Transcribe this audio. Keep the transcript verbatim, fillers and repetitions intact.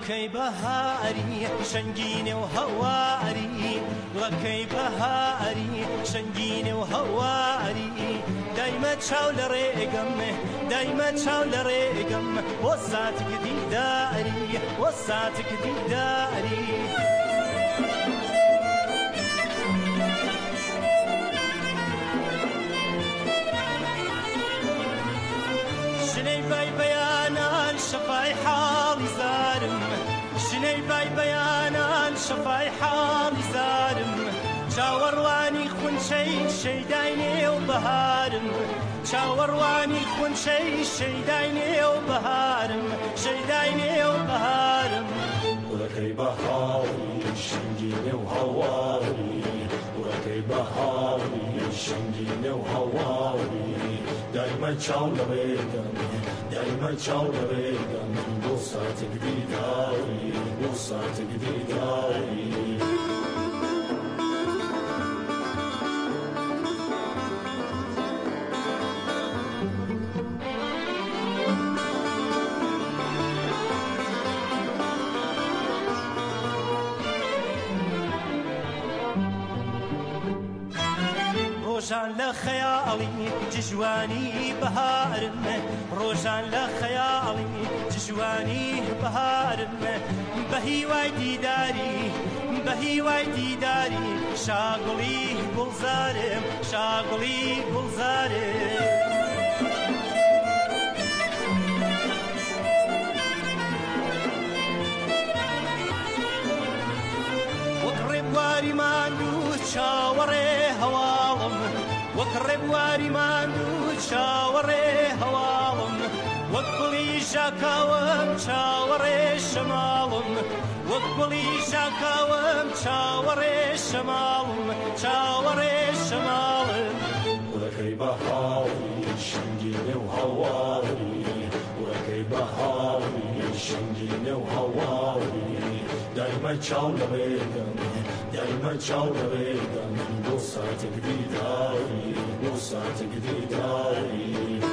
وەکەی بەهاری شەنگینێ و هەواری وەکەی بەهاری شەنگینێ و هەواری دایمە چاو لە ڕێگەم دایمە چاو لە ڕێگەم بۆ ساتێک دیداری بۆ ساتێک دیداری ژنەی بای بەیانان شەفای حاڵی زارم ژنەی بای بەیانان شەفای حاڵی زارم چاوەڕوانی خونچەی شەیدای نێو بەهارم چاوەڕوانی خونچەی شەیدای نێو بەهارم شەیدای نێو بەهارم وەکەی بەهاڵی شەنگینێ و هەواری وەکەی بەهاڵی شەنگینێ و هەواری دایمە چاو لە ڕێگەم دایمە چاو لە ڕێگەم بۆ ساتێک دیداری بۆ ساتێک دیداری ڕۆژان لە خەیاڵی جژوانی بەهارم ڕۆژان لە خەیاڵی جژوانی بەهارم بە هیوای دیداری بە هیوای دیداری شاگڵی گوڵزارم شاگڵی گوڵزارم وەک ڕێبواری ماندوو چاوەڕێ هەواڵم وەک ڕێبواری ماندوو چاوەڕێ هەواڵم وەک گوڵی ژاکاوم چاوەڕێ شەماڵم وەک گوڵی ژاکاوم چاوەڕێ شەماڵم چاوەڕێ شەماڵم وەکەی بەهاڵی شەنگینێ و هەواری وەکەی بەهاڵی شەنگینێ و هەواری دایمە چاو لە ڕێگەم دایمە چاو لە ڕێگەم بۆ ساتێک دیداری بۆ ساتێک دیداری